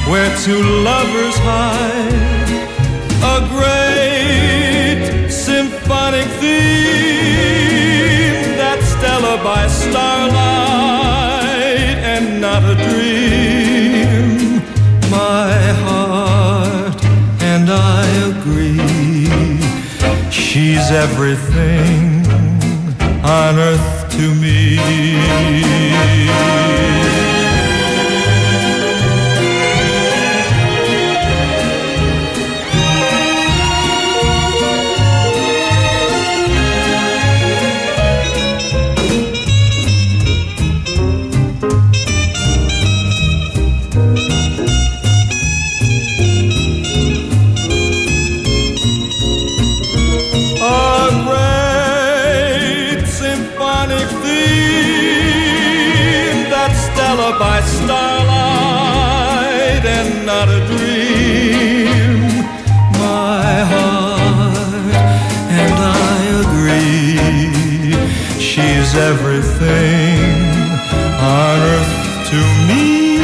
where two lovers hide, a great symphonic theme, that Stella by starlight and not a dream. My heart and I agree, she's everything on earth to me. By starlight and not a dream. My heart and I agree, she's everything on earth to me.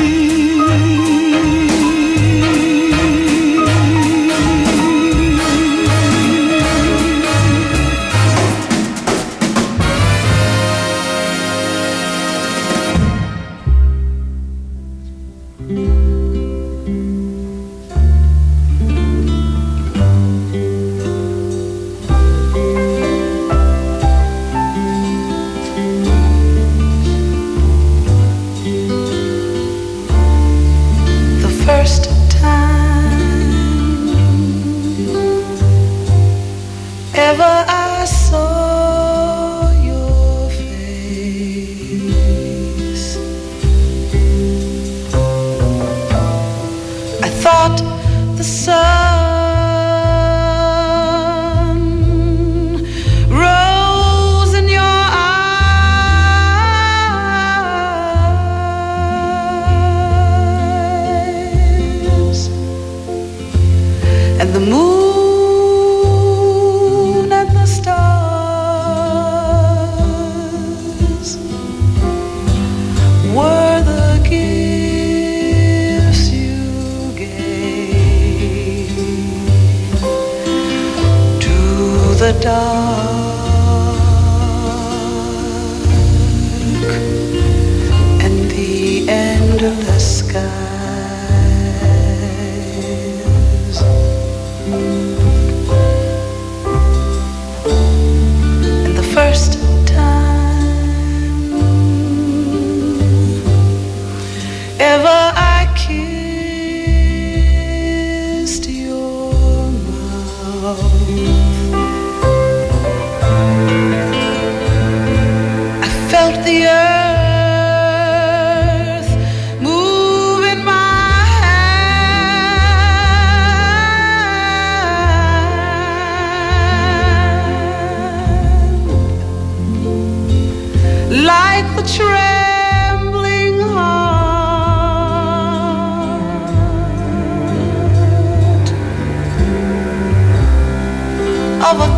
Of a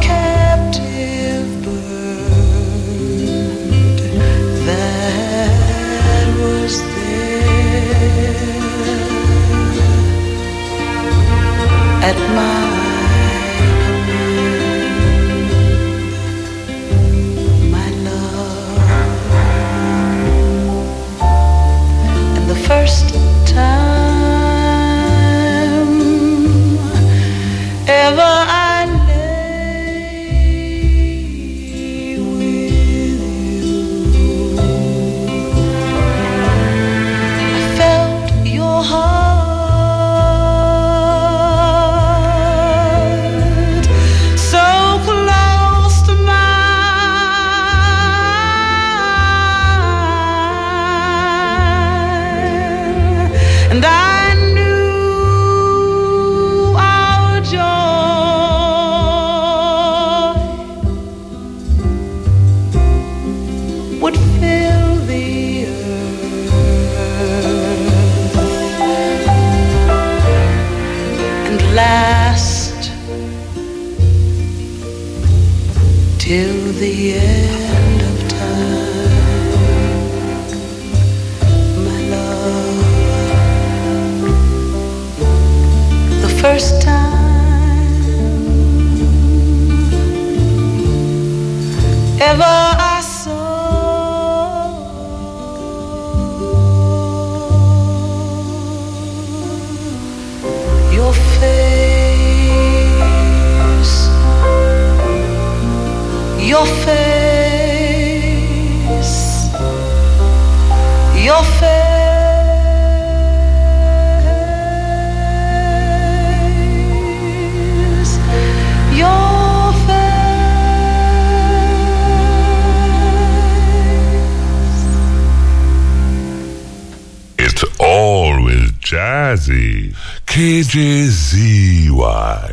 captive bird that was there at my command, my love. And the first time ever till the end of time, my love. ever I saw your face, your face, your face. Always jazzy. KJZY.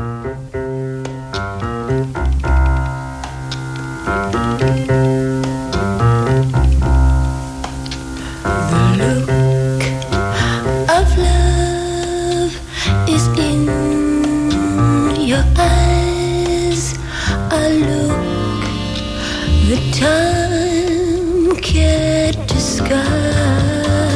The look of love is in your eyes. A look that time can't disguise.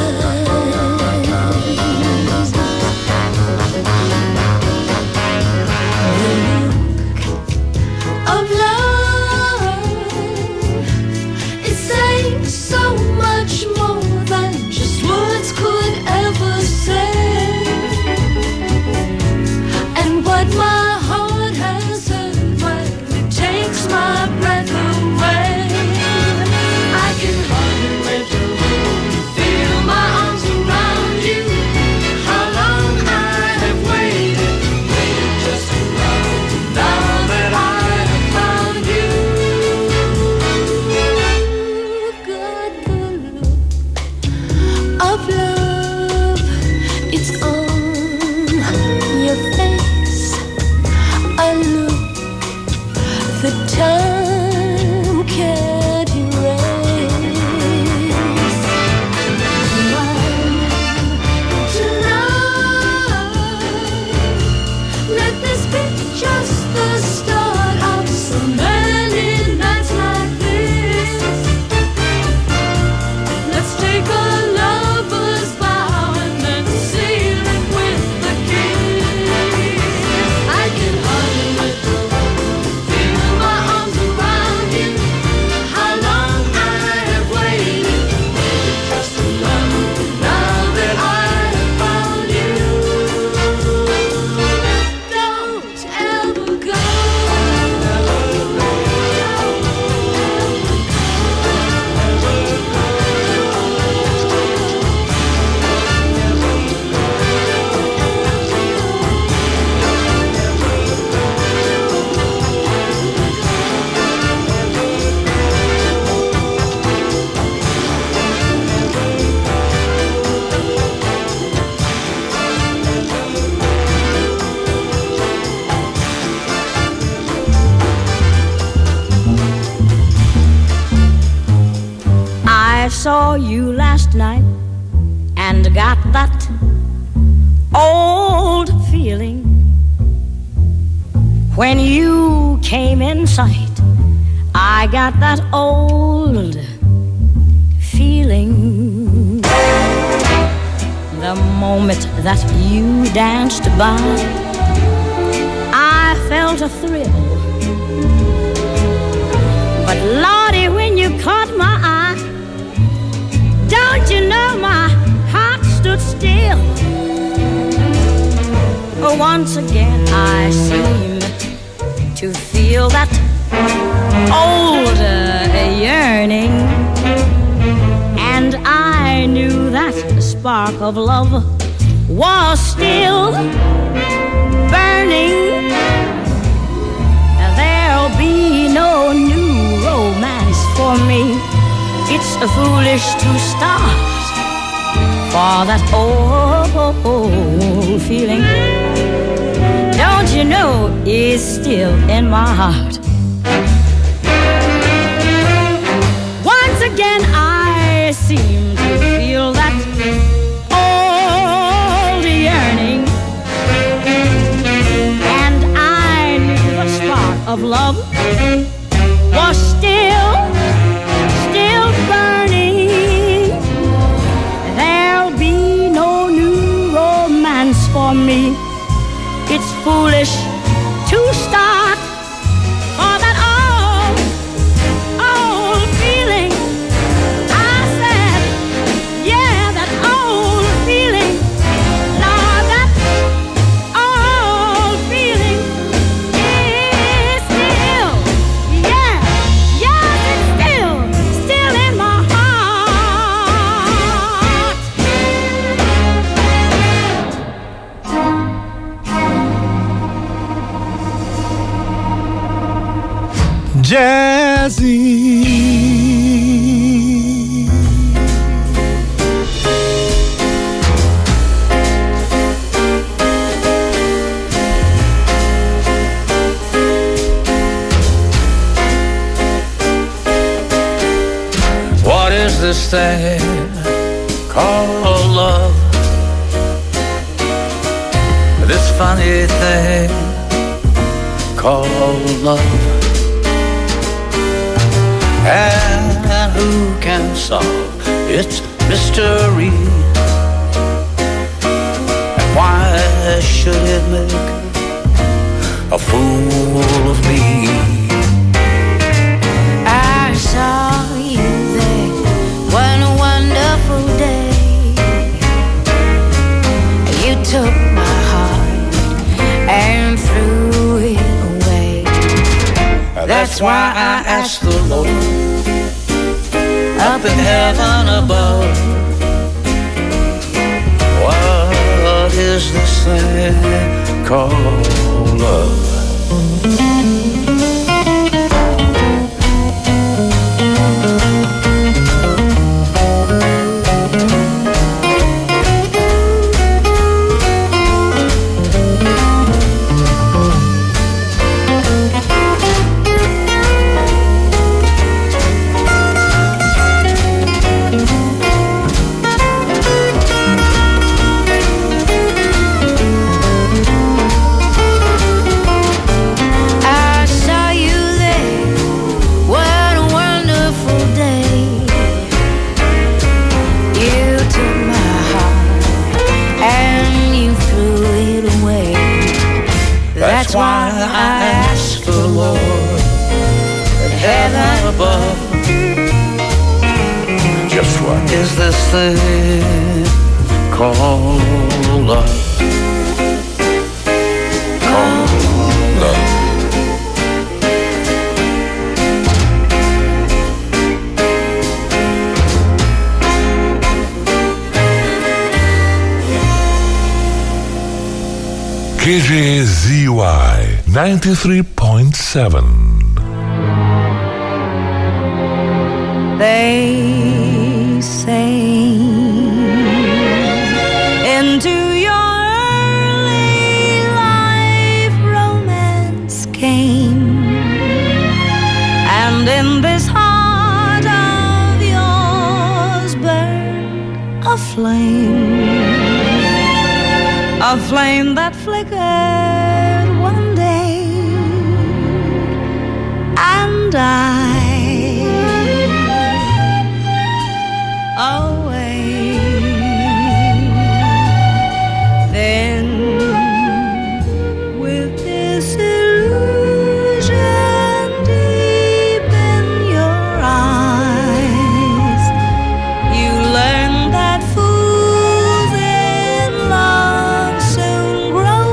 Saw you last night and got that old feeling when you came in sight. I got that old feeling the moment that you danced by. I felt a thrill, but Lordy, when you caught my eye, don't you know my heart stood still? Oh, once again I seem to feel that old yearning, and I knew that spark of love was still burning. There'll be no new romance for me. It's foolish to start, for that old feeling, don't you know, is still in my heart. Once again I seem to feel that old yearning, and I knew the spark of love was still burning. There'll be no new romance for me. It's foolish to start for that Jazzy. What is this thing called love? This funny thing called love. And who can solve its mystery? And why should it make a fool of me? I saw you there one wonderful day. You took my heart and threw it away. That's why I asked the Lord up in heaven above, what is this thing called love? That's why I ask the Lord in heaven above, just what is this thing called love? Called love. KJZY 93.7. they say into your early life romance came, and in this heart of yours burned a flame that flickered one day, and died away. Then with this illusion deep in your eyes, you learned that fools in love soon grow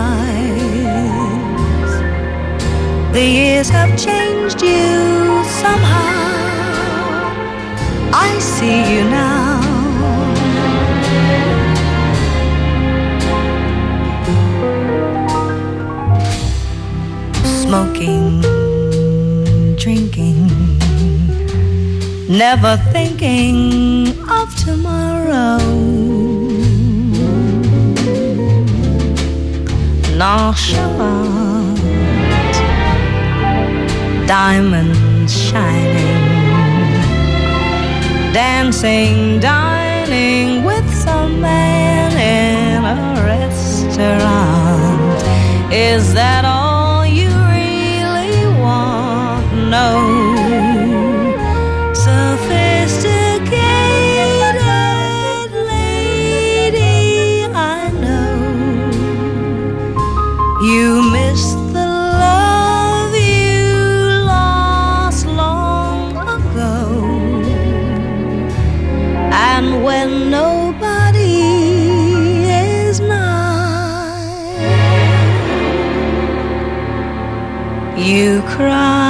wise. The years have changed you somehow. I see you now. Smoking, drinking, never thinking of tomorrow. Nonchalant, diamonds shining, dancing, dining with some man in a restaurant. Is that all you really want? No. Sophisticated lady, I know you miss the love you lost long ago. And when nobody is nigh, you cry.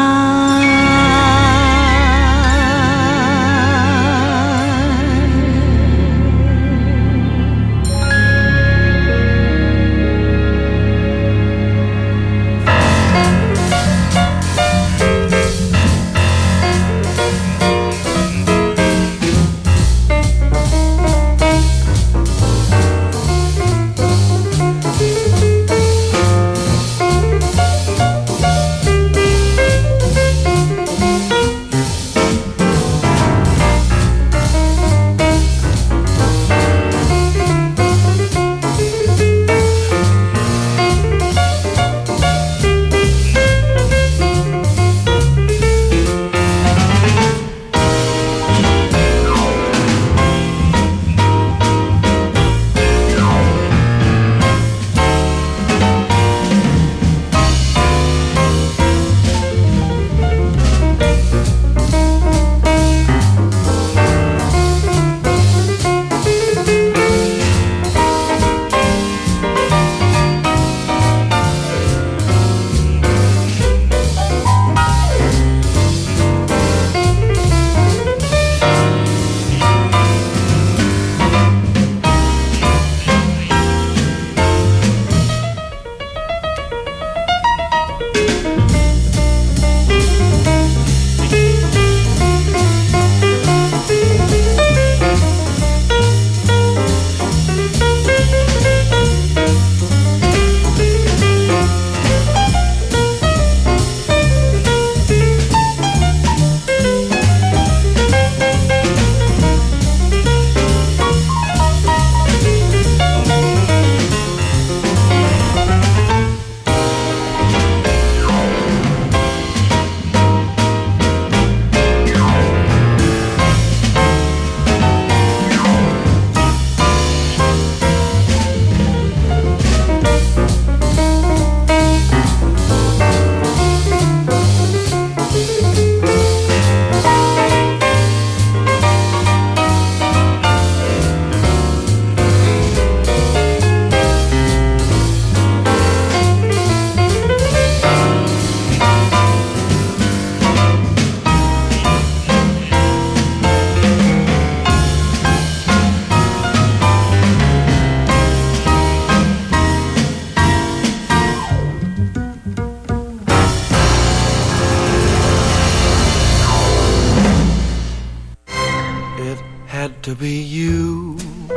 to be you.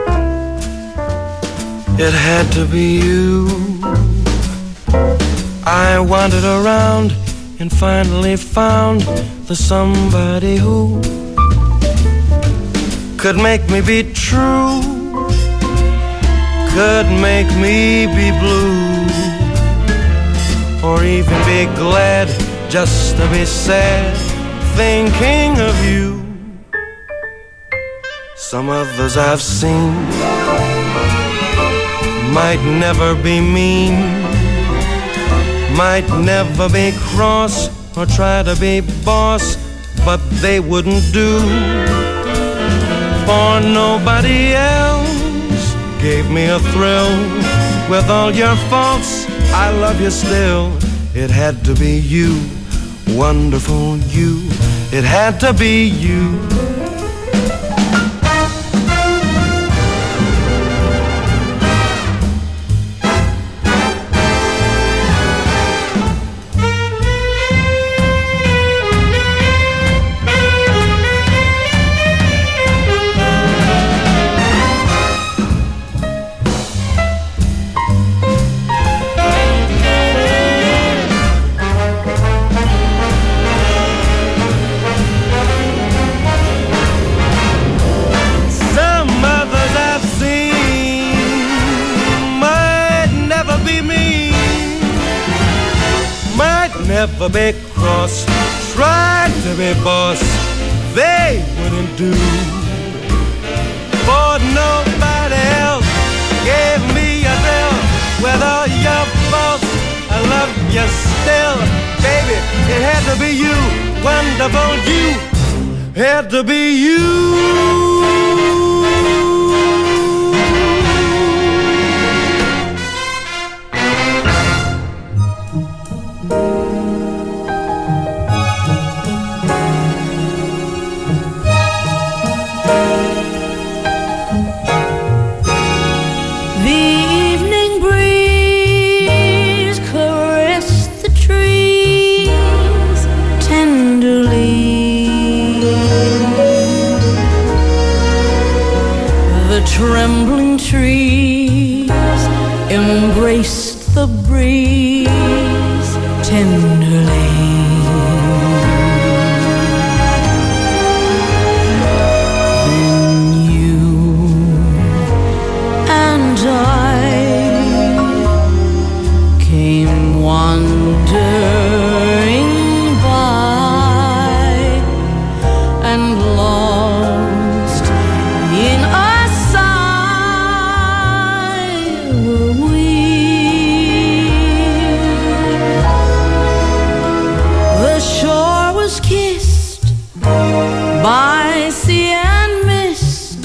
It had to be you. I wandered around and finally found the somebody who could make me be true, could make me be blue, or even be glad just to be sad thinking of you. Some others I've seen might never be mean, might never be cross or try to be boss, but they wouldn't do. For nobody else gave me a thrill. With all your faults, I love you still. It had to be you, wonderful you. It had to be you. Never be cross, tried to be boss, they wouldn't do. For nobody else gave me a thrill. With all your faults, I love you still. Baby, it had to be you, wonderful you. Had to be you. Trembling trees embraced the breeze tenderly. Then you and I came wandering by and lost in a by sea and mist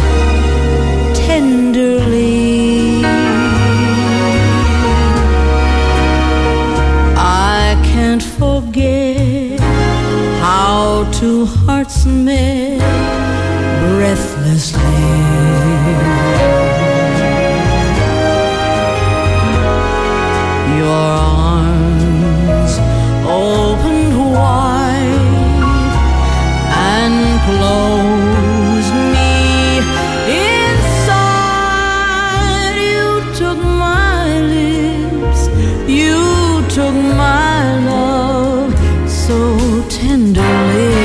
tenderly. I can't forget how two hearts met breathlessly. Your arms opened wide and closed me inside. You took my lips, you took my love so tenderly.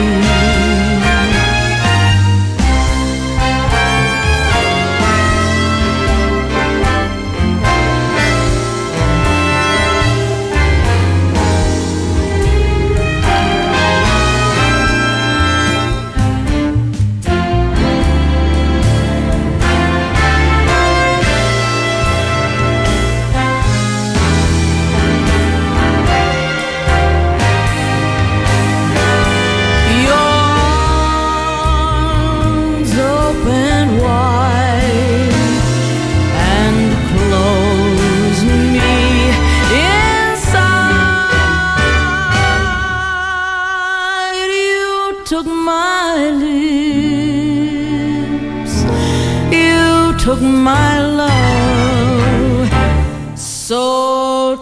Took my lips, you took my love so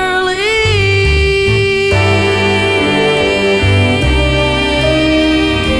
tenderly.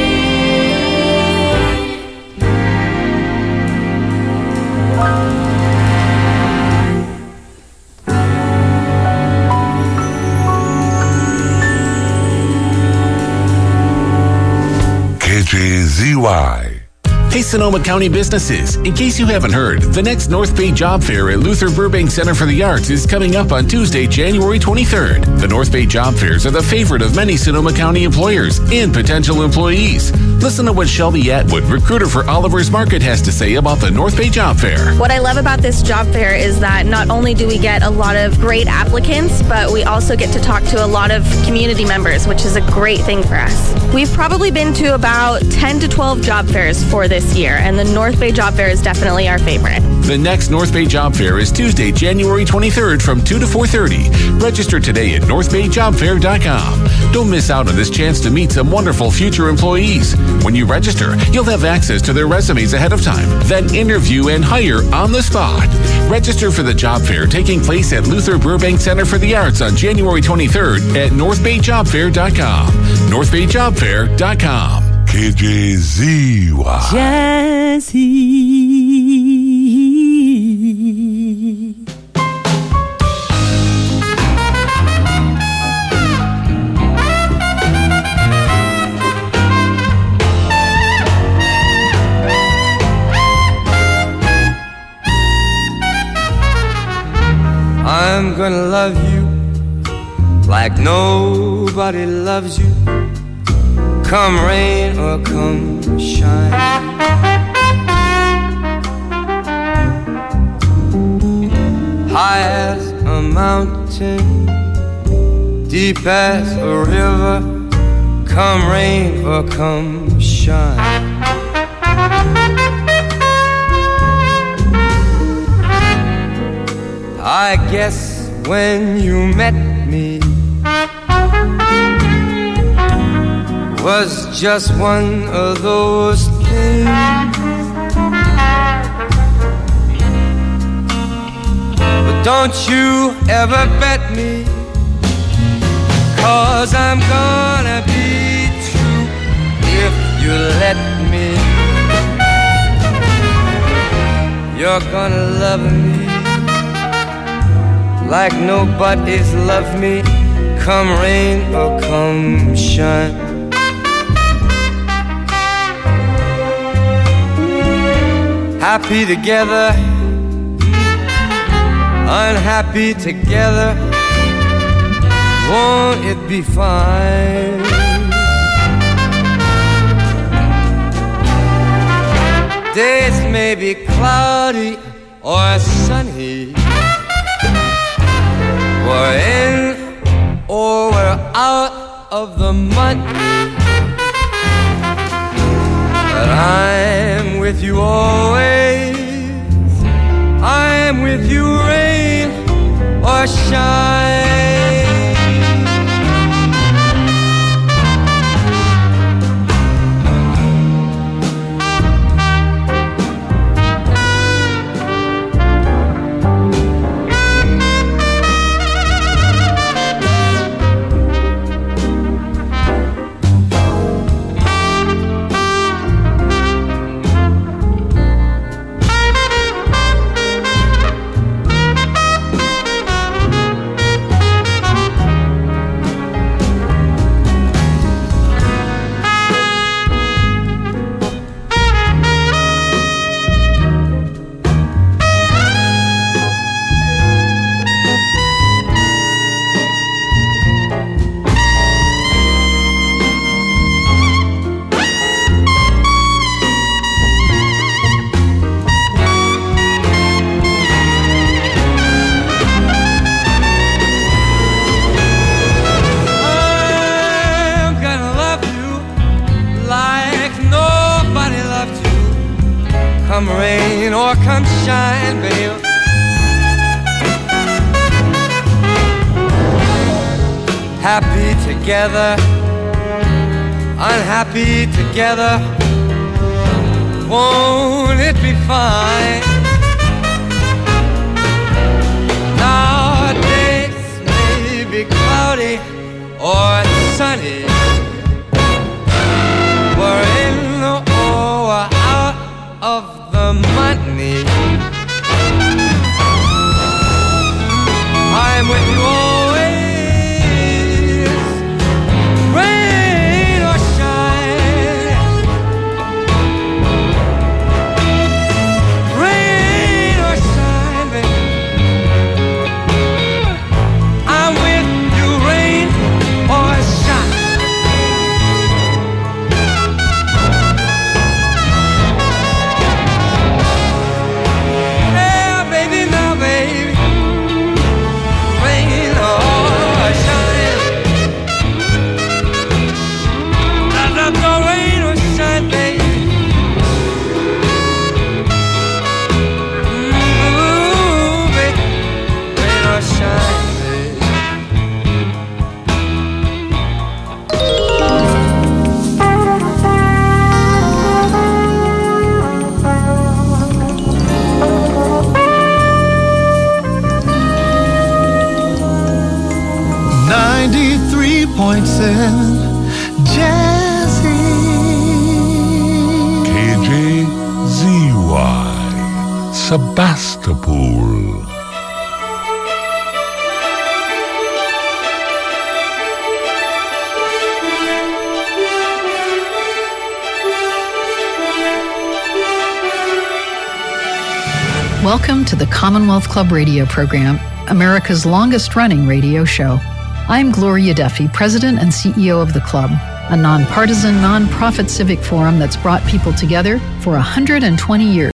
KJZY. Hey, Sonoma County businesses. In case you haven't heard, the next North Bay Job Fair at Luther Burbank Center for the Arts is coming up on Tuesday, January 23rd. The North Bay Job Fairs are the favorite of many Sonoma County employers and potential employees. Listen to what Shelby Atwood, recruiter for Oliver's Market, has to say about the North Bay Job Fair. What I love about this job fair is that not only do we get a lot of great applicants, but we also get to talk to a lot of community members, which is a great thing for us. We've probably been to about 10 to 12 job fairs for this year, and the North Bay Job Fair is definitely our favorite. The next North Bay Job Fair is Tuesday, January 23rd from 2 to 4:30. Register today at northbayjobfair.com. Don't miss out on this chance to meet some wonderful future employees. When you register, you'll have access to their resumes ahead of time, then interview and hire on the spot. Register for the job fair taking place at Luther Burbank Center for the Arts on January 23rd at northbayjobfair.com. northbayjobfair.com. KJZY. Jazzy. I'm gonna love you like nobody loves you, come rain or come shine. High as a mountain, deep as a river, come rain or come shine. I guess when you met me was just one of those things. But don't you ever bet me, 'cause I'm gonna be true if you let me. You're gonna love me like nobody's loved me, come rain or come shine. Happy together, unhappy together, won't it be fine? Days may be cloudy or sunny, we're in or we're out of the money, but I'm with you always. I'm with you rain or shine. Come rain or come shine, babe. Happy together, unhappy together, won't it be fine? Now days may be cloudy or sunny, we're in or we're out of the money. I'm with you always, rain or shine. Jazzy. KJZY, Sebastopol. Welcome to the Commonwealth Club radio program, America's longest-running radio show. I'm Gloria Duffy, President and CEO of the club, a nonpartisan, nonprofit civic forum that's brought people together for 120 years.